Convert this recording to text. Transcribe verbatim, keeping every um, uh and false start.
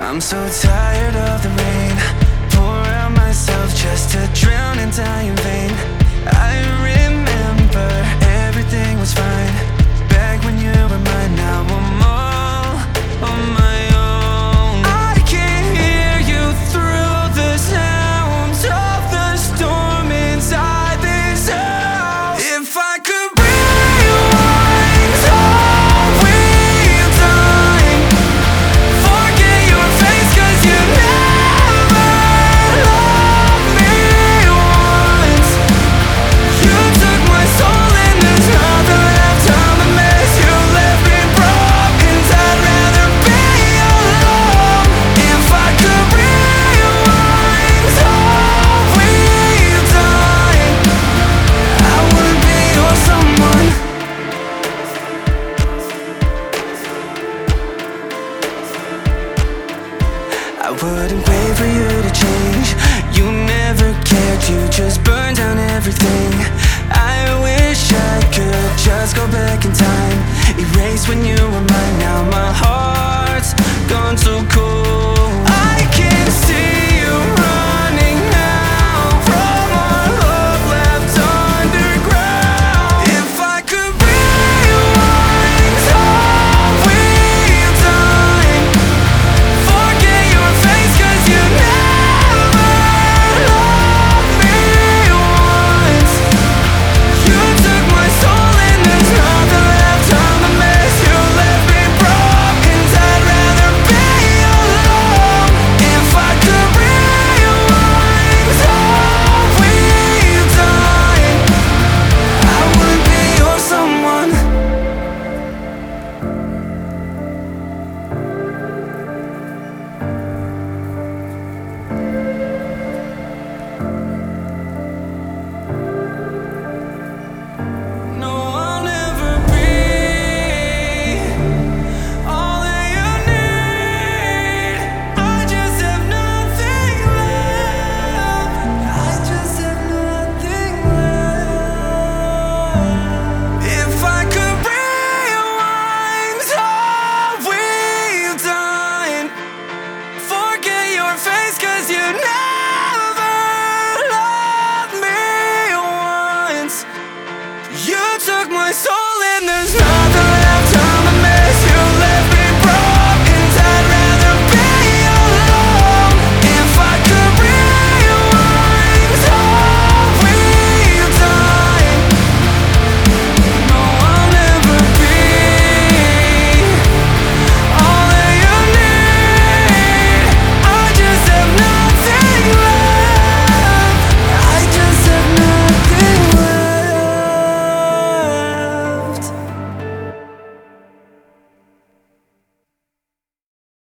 I'm so tired of the rain. Pour out myself just to drown and die in vain. I remember everything was fine back when you were mine. Now I'm all on my own. I can hear you through the sounds of the storm inside this house. If I could rewind all we've done, forget your face, 'cause you never loved me once. You took my soul and there's nothing left on the mess. You left me broken, I'd rather be alone. If I could rewind all we've done, I wouldn't be your someone. I wouldn't wait for you to change. You never cared, you just burned down everything. I wish I could just go back in time, erase when you were mine. Now my heart's gone so cold. I can see you running now from our love left underground. If I could rewind all we've done, forget your face, 'cause you never loved me once. You took my soul and there's nothing left on the mess. You left me broken, I'd rather be alone. If I could rewind all we've done, I wouldn't be your someone. No, I'll never be all that you need. I just have nothing left. I just have nothing left. If I could rewind all we've done, forget your face, 'cause you never loved me once. You took my soul and there's nothing left.